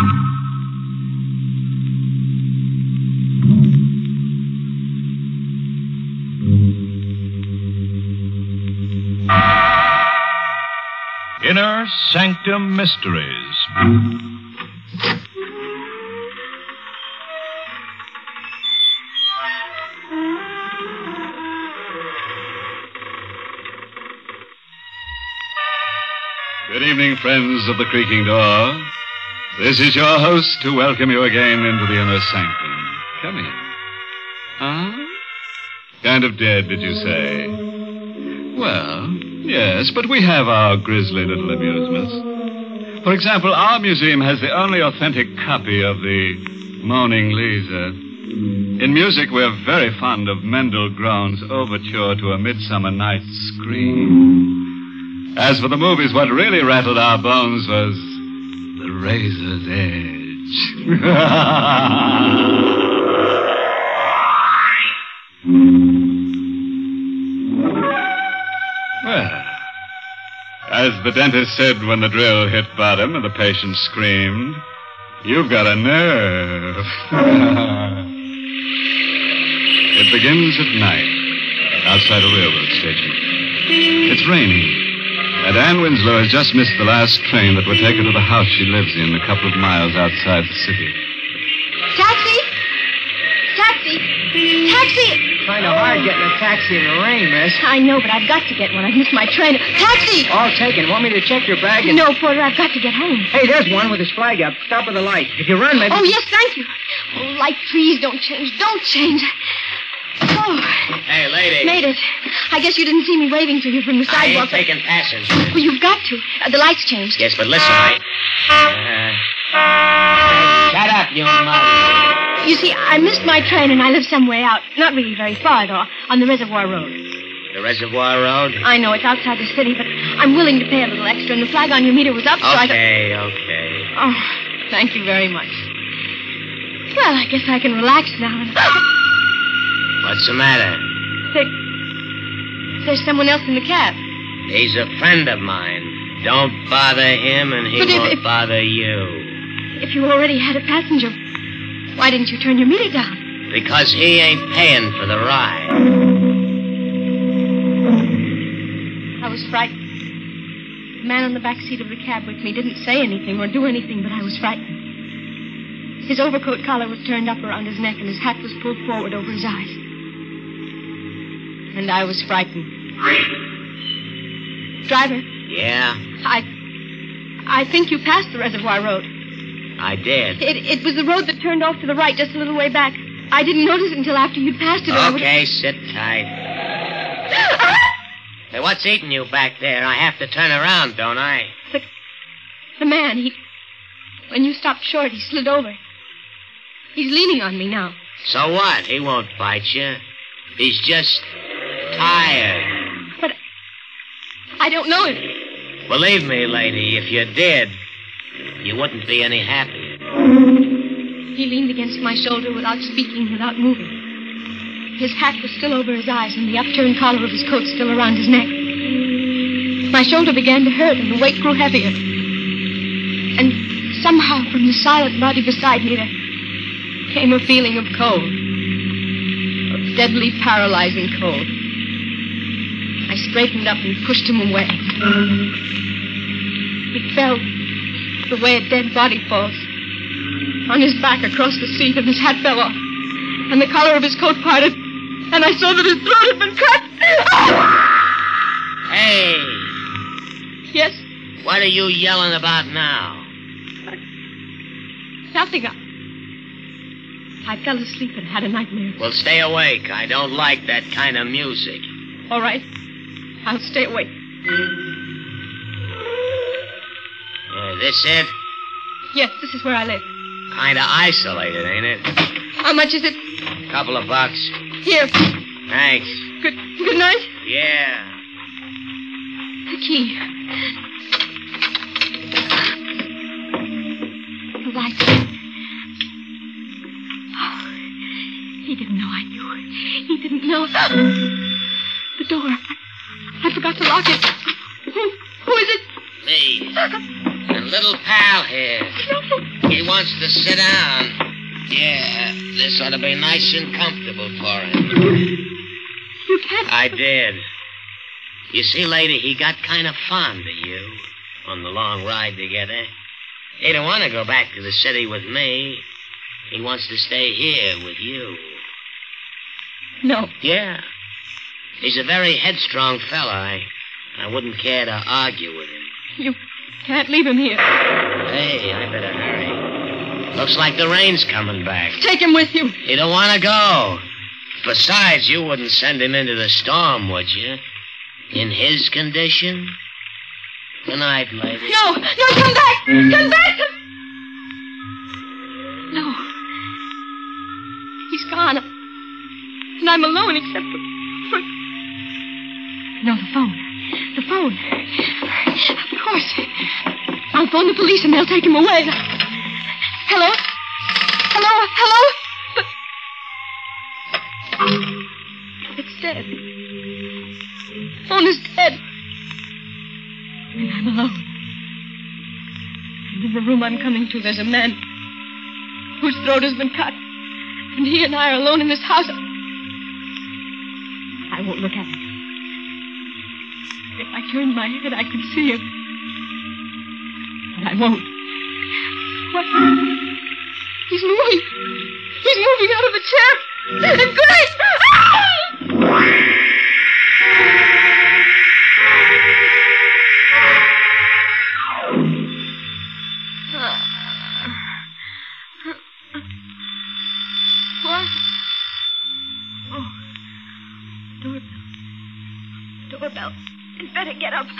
Inner Sanctum Mysteries. Good evening, friends of the creaking door. This is your host to welcome you again into the inner sanctum. Come in. Huh? Kind of dead, did you say? Well, yes, but we have our grisly little amusements. For example, our museum has the only authentic copy of the Moaning Lisa. In music, we're very fond of Mendel Groen's Overture to a Midsummer Night's Scream. As for the movies, what really rattled our bones was The Razor's Edge. Well, as the dentist said when the drill hit bottom and the patient screamed, you've got a nerve. It begins at night, outside a railroad station. It's raining. And Anne Winslow has just missed the last train that would take her to the house she lives in a couple of miles outside the city. Taxi! Taxi! Taxi! Kind of hard getting a taxi in the rain, miss. I know, but I've got to get one. I've missed my train. Taxi! All taken. Want me to check your bag? No, Porter, I've got to get home. Hey, there's one with his flag up. Stop at the light. If you run, maybe... Oh, yes, thank you. Oh, light, please, don't change. Don't change. Oh. Hey, lady. Made it. I guess you didn't see me waving to you from the I sidewalk. ain't taking passengers. Well, you've got to. The lights changed. Yes, but listen, shut up, you mother. You see, I missed my train and I live some way out. Not really very far, though, on the Reservoir Road. The Reservoir Road? I know, it's outside the city, but I'm willing to pay a little extra, and the flag on your meter was up, so I... Okay. Oh, thank you very much. Well, I guess I can relax now and... What's the matter? There's someone else in the cab. He's a friend of mine. Don't bother him, and he won't bother you. If you already had a passenger, why didn't you turn your meter down? Because he ain't paying for the ride. I was frightened. The man on the back seat of the cab with me didn't say anything or do anything, but I was frightened. His overcoat collar was turned up around his neck, and his hat was pulled forward over his eyes. And I was frightened. Driver? Yeah? I think you passed the Reservoir Road. I did. It was the road that turned off to the right just a little way back. I didn't notice it until after you'd passed it. Okay, sit tight. Hey, what's eating you back there? I have to turn around, don't I? The man, when you stopped short, he slid over. He's leaning on me now. So what? He won't bite you. He's just tired. But I don't know him. Believe me, lady, if you did, you wouldn't be any happier. He leaned against my shoulder without speaking, without moving. His hat was still over his eyes, and the upturned collar of his coat still around his neck. My shoulder began to hurt, and the weight grew heavier. And somehow, from the silent body beside me, there came a feeling of cold. Of deadly, paralyzing cold. I straightened up and pushed him away. He fell the way a dead body falls. On his back across the seat, and his hat fell off. And the collar of his coat parted. And I saw that his throat had been cut. Hey! Yes? What are you yelling about now? Nothing. I fell asleep and had a nightmare. Well, stay awake. I don't like that kind of music. All right. I'll stay awake. This it? Yes, this is where I live. Kind of isolated, ain't it? How much is it? Couple of bucks. Here. Thanks. Good night? Yeah. The key. The light. Oh, he didn't know I knew. He didn't know. The door. I forgot to lock it. Who is it? Me. A little pal here. No. He wants to sit down. Yeah, this ought to be nice and comfortable for him. You can't... I did. You see, lady, he got kind of fond of you on the long ride together. He don't want to go back to the city with me. He wants to stay here with you. No. Yeah. He's a very headstrong fella. I wouldn't care to argue with him. You can't leave him here. Hey, I better hurry. Looks like the rain's coming back. Take him with you. You don't want to go. Besides, you wouldn't send him into the storm, would you? In his condition? Good night, lady. No, come back! Come back! No. He's gone. And I'm alone except for... No, the phone. The phone. Of course. I'll phone the police and they'll take him away. Hello? Hello? But... It's dead. The phone is dead. And I'm alone. And in the room I'm coming to, there's a man whose throat has been cut. And he and I are alone in this house. I won't look at him. If I turned my head, I could see him. But I won't. What? He's moving. He's moving out of the chair. Grace! What? Oh. Doorbell. I'd better get up.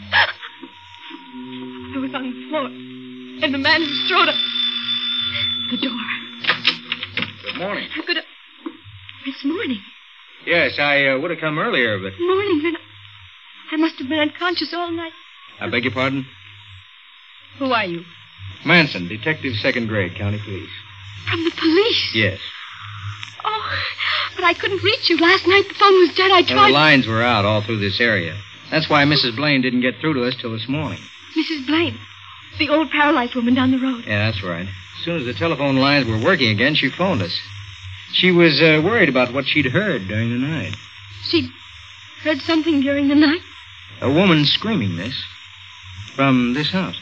I was on the floor. And the man who strode up the door. Good morning. It's morning. Yes, I would have come earlier, but... Morning, then. I must have been unconscious all night. I beg your pardon? Who are you? Manson, detective, 2nd grade, county police. From the police? Yes. Oh, but I couldn't reach you last night. The phone was dead. I tried... Well, the lines were out all through this area. That's why Mrs. Blaine didn't get through to us till this morning. Mrs. Blaine? The old paralyzed woman down the road. Yeah, that's right. As soon as the telephone lines were working again, she phoned us. She was worried about what she'd heard during the night. She'd heard something during the night? A woman screaming this from this house.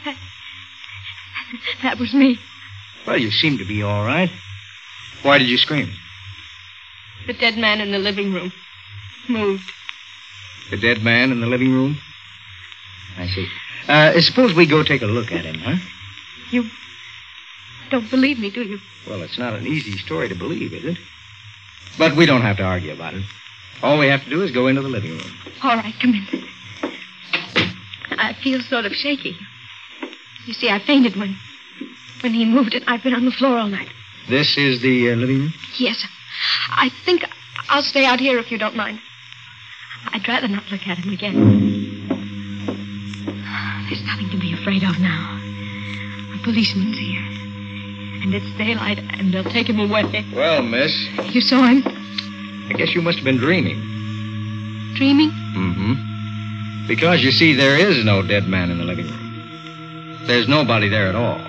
That was me. Well, you seem to be all right. Why did you scream? The dead man in the living room moved. The dead man in the living room? I see. Suppose we go take a look at him, huh? You don't believe me, do you? Well, it's not an easy story to believe, is it? But we don't have to argue about it. All we have to do is go into the living room. All right, come in. I feel sort of shaky. You see, I fainted when he moved, and I've been on the floor all night. This is the living room? Yes. I think I'll stay out here if you don't mind. I'd rather not look at him again. There's nothing to be afraid of now. A policeman's here. And it's daylight, and they'll take him away. Well, miss. You saw him? I guess you must have been dreaming. Dreaming? Mm-hmm. Because, you see, there is no dead man in the living room. There's nobody there at all.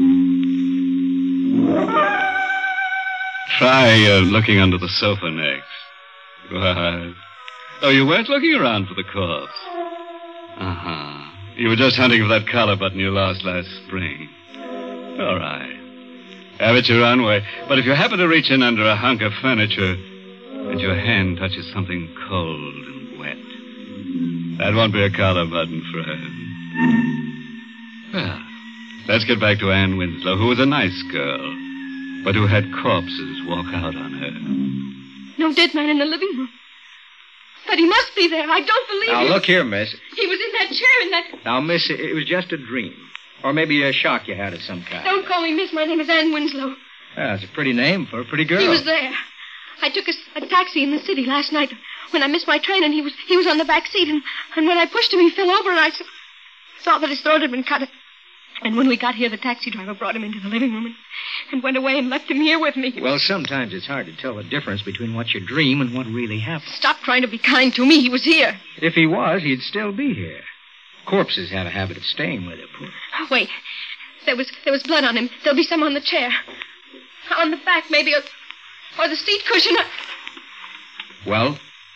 Try looking under the sofa next. What? Oh, you weren't looking around for the corpse. Uh-huh. You were just hunting for that collar button you lost last spring. All right. Have it your own way. But if you happen to reach in under a hunk of furniture and your hand touches something cold and wet, that won't be a collar button, friend. Well, let's get back to Ann Winslow, who was a nice girl, but who had corpses walk out on her. No dead man in the living room. But he must be there. I don't believe it. Now, look here, miss. He was in that chair in that... Now, miss, it was just a dream. Or maybe a shock you had of some kind. Don't call me miss. My name is Ann Winslow. Yeah, it's a pretty name for a pretty girl. He was there. I took a taxi in the city last night when I missed my train, and he was on the back seat, and when I pushed him, he fell over, and I saw that his throat had been cut. And when we got here, the taxi driver brought him into the living room and went away and left him here with me. Well, sometimes it's hard to tell the difference between what you dream and what really happened. Stop trying to be kind to me. He was here. If he was, he'd still be here. Corpses have a habit of staying where they're put. Wait. There was blood on him. There'll be some on the chair. On the back, maybe, or the seat cushion. Well?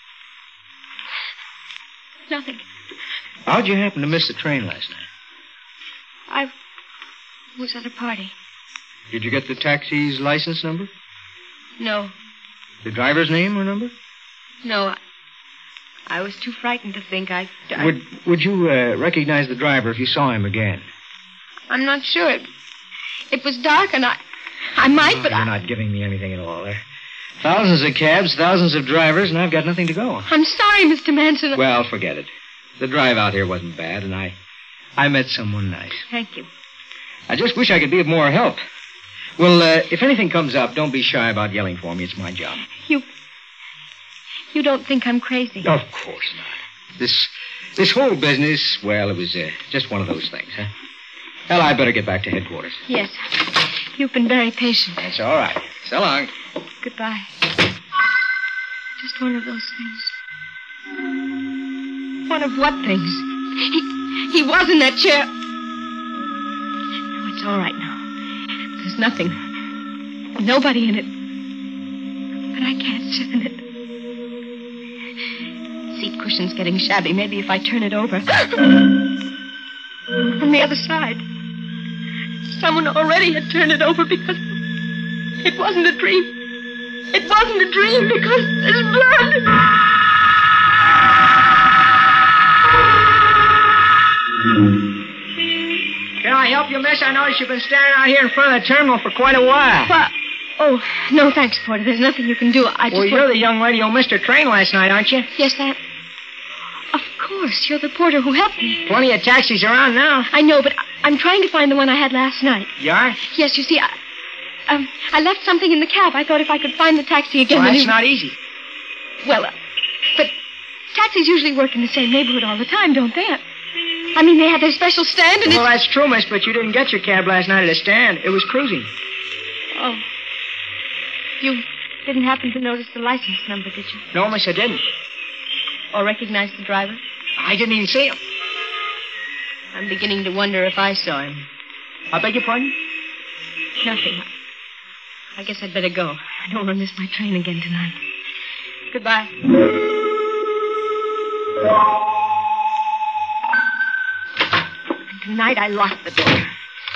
Nothing. How'd you happen to miss the train last night? I was at a party. Did you get the taxi's license number? No. The driver's name or number? No. I was too frightened to think. Would you recognize the driver if you saw him again? I'm not sure. It was dark, and I might, but You're not giving me anything at all. There are thousands of cabs, thousands of drivers, and I've got nothing to go on. I'm sorry, Mr. Manson. Well, forget it. The drive out here wasn't bad, and I met someone nice. Thank you. I just wish I could be of more help. Well, if anything comes up, don't be shy about yelling for me. It's my job. You don't think I'm crazy? Of course not. This whole business, well, it was just one of those things, huh? Well, I'd better get back to headquarters. Yes. You've been very patient. That's all right. So long. Goodbye. Just one of those things. One of what things? He was in that chair. No, it's all right now. There's nothing. Nobody in it. But I can't sit in it. Seat cushion's getting shabby. Maybe if I turn it over. On the other side. Someone already had turned it over because it wasn't a dream. It wasn't a dream because there's blood. Can I help you, miss? I noticed you've been standing out here in front of the terminal for quite a while. Well, oh, no, thanks, Porter. There's nothing you can do. Well, you're the young lady who missed her train last night, aren't you? Yes, that. Of course, you're the porter who helped me. Plenty of taxis around now. I know, but I'm trying to find the one I had last night. You are? Yes, you see, I left something in the cab. I thought if I could find the taxi again... Well, that's not easy. Well, but taxis usually work in the same neighborhood all the time, don't they? I mean, they have their special stand and Well, that's true, miss, but you didn't get your cab last night at a stand. It was cruising. Oh. You didn't happen to notice the license number, did you? No, miss, I didn't. Or recognize the driver? I didn't even see him. I'm beginning to wonder if I saw him. I beg your pardon? Nothing. I guess I'd better go. I don't want to miss my train again tonight. Goodbye. And tonight I locked the door.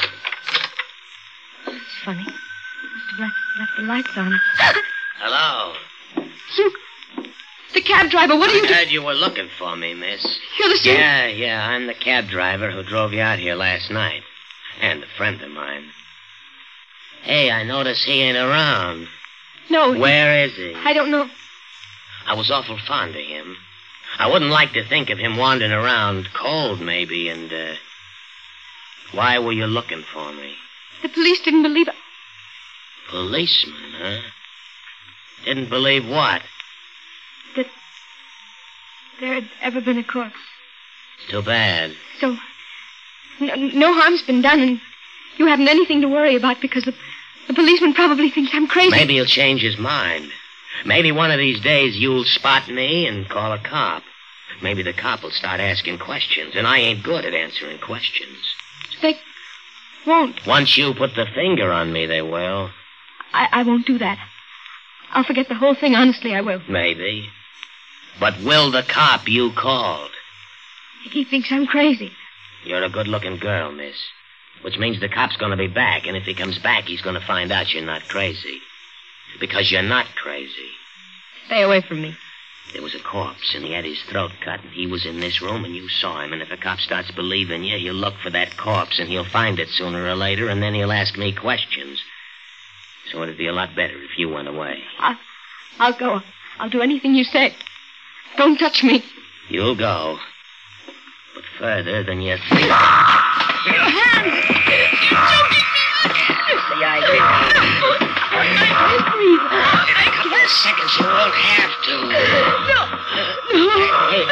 It's funny. Must have left the lights on. Hello. You... The cab driver, what are you I heard you were looking for me, miss. You're the same... Yeah, I'm the cab driver who drove you out here last night. And a friend of mine. Hey, I notice he ain't around. No. Where is he? I don't know. I was awful fond of him. I wouldn't like to think of him wandering around cold, maybe, and, why were you looking for me? The police didn't believe it. Policeman, huh? Didn't believe what? That there had ever been a corpse. Too bad. So, no harm's been done, and you haven't anything to worry about because the policeman probably thinks I'm crazy. Maybe he'll change his mind. Maybe one of these days you'll spot me and call a cop. Maybe the cop will start asking questions, and I ain't good at answering questions. They won't. Once you put the finger on me, they will. I won't do that. I'll forget the whole thing, honestly, I will. Maybe. But will the cop you called? He thinks I'm crazy. You're a good-looking girl, miss. Which means the cop's gonna be back, and if he comes back, he's gonna find out you're not crazy. Because you're not crazy. Stay away from me. There was a corpse, and he had his throat cut, and he was in this room, and you saw him. And if a cop starts believing you, he'll look for that corpse, and he'll find it sooner or later, and then he'll ask me questions. So it'd be a lot better if you went away. I'll go. I'll do anything you say. Don't touch me. You'll go. But further than you think. Your hands! You're choking me! That's the idea. In a couple of seconds, you won't have to. No. Hey.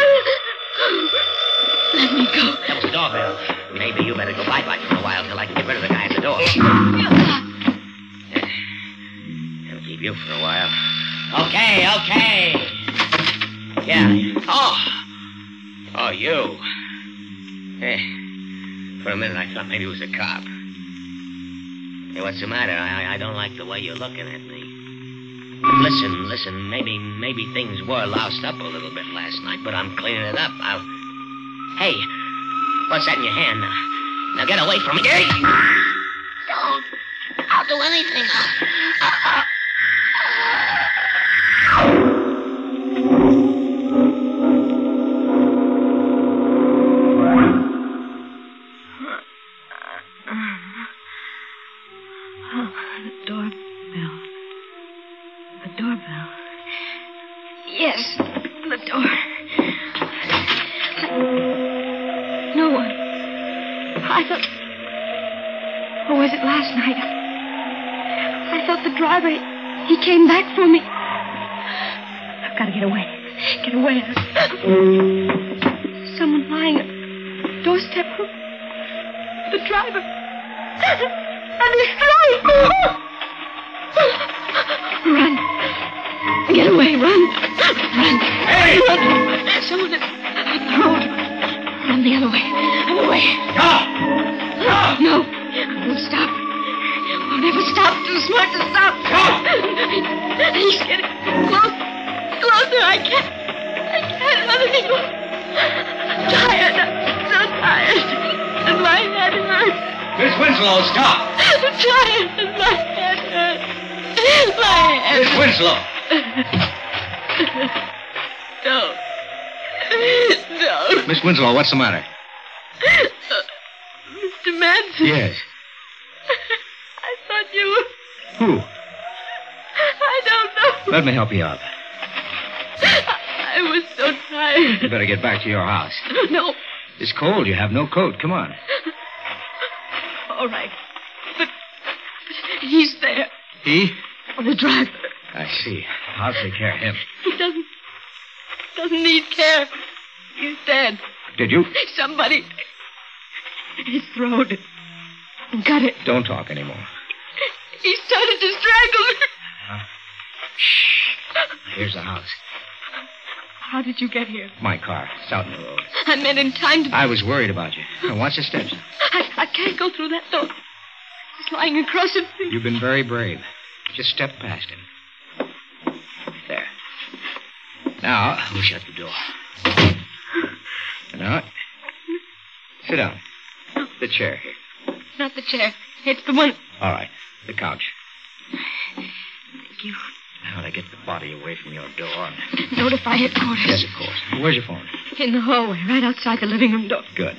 Let me go. That was the doorbell. Maybe you better go bye-bye for a while till I can get rid of the guy at the door. I'll keep you for a while. Okay. Yeah. Oh, you. For a minute, I thought maybe it was a cop. Hey, what's the matter? I don't like the way you're looking at me. Listen. Maybe things were loused up a little bit last night, but I'm cleaning it up. Hey, what's that in your hand? Now get away from me. Hey! Don't. I'll do anything. The doorbell. Yes, the door. No one. I thought... Or was it last night? I thought the driver... He came back for me. I've got to get away. Get away. Someone lying at the doorstep. The driver. And he's flying. Run. Get away. Run. Hey! Run. Someone at the road. Run the other way. Other way. Stop! No. I won't stop. I'll never stop. Too smart to stop. Stop! He's getting closer. I can't let him go. I'm tired. I'm so tired. And my head hurts. Miss Winslow, stop! I'm tired. And my head hurts. My head. Miss Winslow! Don't. Miss Winslow, what's the matter? Mr. Manson. Yes. I thought you were... Who? I don't know. Let me help you out. I was so tired. You better get back to your house. No. It's cold. You have no coat. Come on. All right. But he's there. He? The driver. I see. I'll take care of him. He doesn't need care. He's dead. Did you? Somebody... His throat. Got it. Don't talk anymore. He started to strangle me. Shh. Here's the house. How did you get here? My car. It's out in the road. I meant in time to... I was worried about you. Now, watch the steps. I can't go through that door. He's lying across it. You've been very brave. Just step past him. There. Now, we'll shut the door. Now, sit down. The chair here. Not the chair. It's the one... All right. The couch. Thank you. Now to get the body away from your door. Notify headquarters. Yes, of course. Where's your phone? In the hallway, right outside the living room door. Good.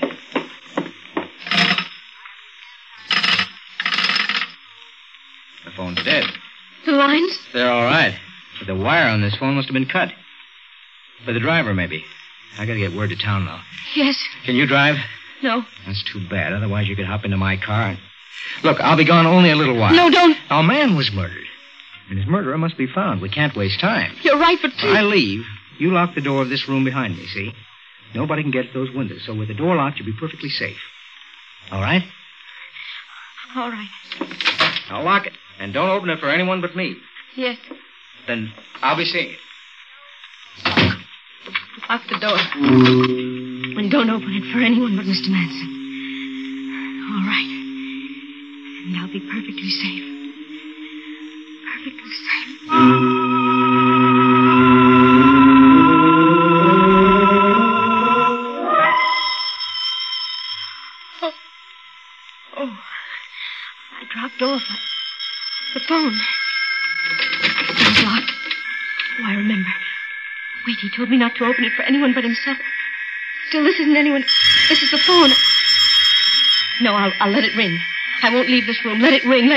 The phone's dead. The lines? They're all right. But the wire on this phone must have been cut. For the driver, maybe. I gotta get word to town now. Yes. Can you drive? No. That's too bad. Otherwise, you could hop into my car and... Look, I'll be gone only a little while. No, don't. Our man was murdered. And his murderer must be found. We can't waste time. You're right, but please... When I leave, you lock the door of this room behind me, see? Nobody can get at those windows, so with the door locked, you'll be perfectly safe. All right? All right. I'll lock it. And don't open it for anyone but me. Yes. Then I'll be seeing you. Lock the door. And don't open it for anyone but Mr. Manson. All right. And I'll be perfectly safe. Perfectly safe. Oh. I dropped off. The phone. It was locked. Oh, I remember. Wait, he told me not to open it for anyone but himself. Still, this isn't anyone. This is the phone. No, I'll let it ring. I won't leave this room. Let it ring.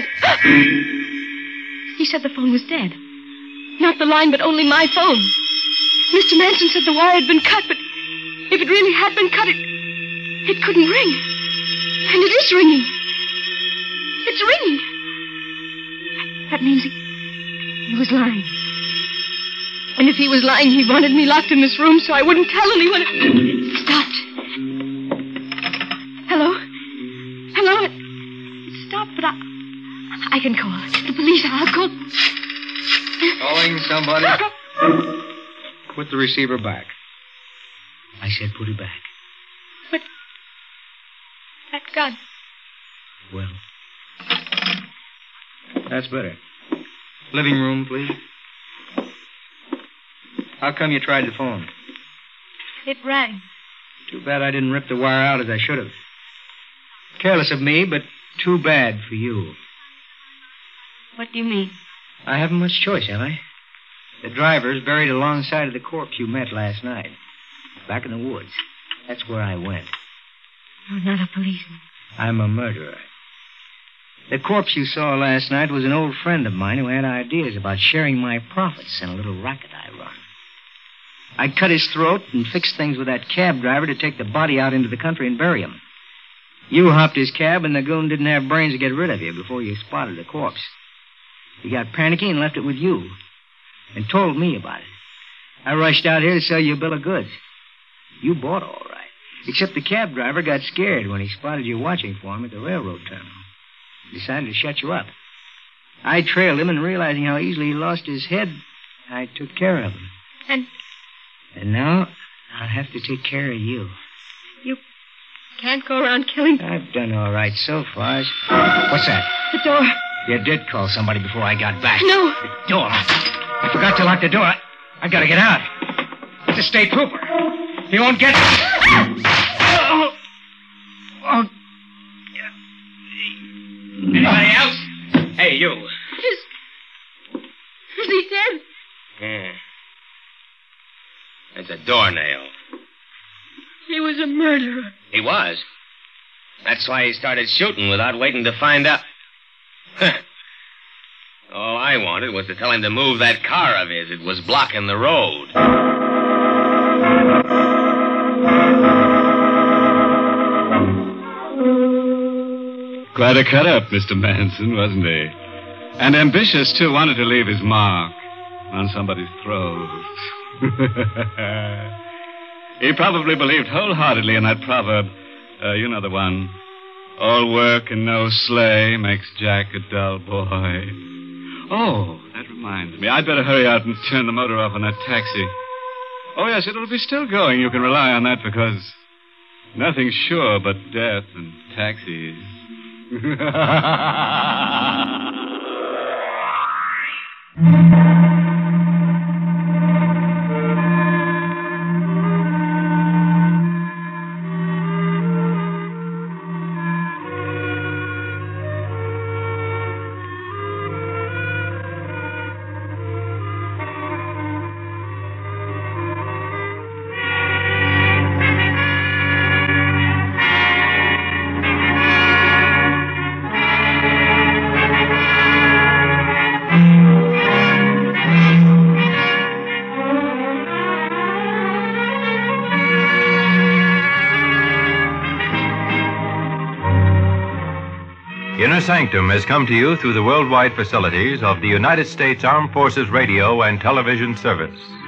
He said the phone was dead. Not the line, but only my phone. Mr. Manson said the wire had been cut, but if it really had been cut, it couldn't ring. And it is ringing. It's ringing. That means he was lying. And if he was lying, he wanted me locked in this room so I wouldn't tell anyone. It stopped. Hello? Hello? It stopped, but I can call. The police, I'll call. Calling somebody? Put the receiver back. I said put it back. But that gun. Well, That's better. Living room, please. How come you tried the phone? It rang. Too bad I didn't rip the wire out as I should have. Careless of me, but too bad for you. What do you mean? I haven't much choice, have I? The driver's buried alongside of the corpse you met last night. Back in the woods. That's where I went. You're not a policeman. I'm a murderer. The corpse you saw last night was an old friend of mine who had ideas about sharing my profits in a little racket I run. I cut his throat and fixed things with that cab driver to take the body out into the country and bury him. You hopped his cab, and the goon didn't have brains to get rid of you before you spotted the corpse. He got panicky and left it with you, and told me about it. I rushed out here to sell you a bill of goods. You bought all right, except the cab driver got scared when he spotted you watching for him at the railroad terminal. He decided to shut you up. I trailed him, and realizing how easily he lost his head, I took care of him. And now I'll have to take care of you. You can't go around killing... I've done all right so far. What's that? The door. You did call somebody before I got back. No. The door. I forgot to lock the door. I gotta get out. It's a state trooper. He won't get me. Oh. Anybody else? Hey, you. Is he dead? Yeah. It's a doornail. He was a murderer. He was. That's why he started shooting without waiting to find out. All I wanted was to tell him to move that car of his. It was blocking the road. Quite a cut-up, Mr. Manson, wasn't he? And ambitious, too. Wanted to leave his mark on somebody's throat. He probably believed wholeheartedly in that proverb. You know the one. All work and no slay makes Jack a dull boy. Oh, that reminds me. I'd better hurry out and turn the motor off on that taxi. Oh, yes, it'll be still going. You can rely on that because nothing's sure but death and taxis. Inner Sanctum has come to you through the worldwide facilities of the United States Armed Forces Radio and Television Service.